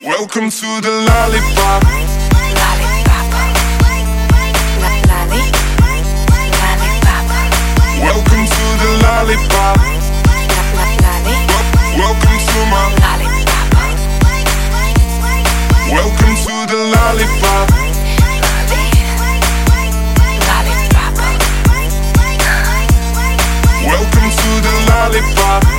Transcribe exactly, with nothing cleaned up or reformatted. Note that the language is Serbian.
Welcome to the lollipop. Lollipop. Lolly. Lollipop. Welcome to the lollipop. Lolly. Welcome to my Lollipop. Welcome to the lollipop. Lolly. Lollipop. Welcome to the lollipop.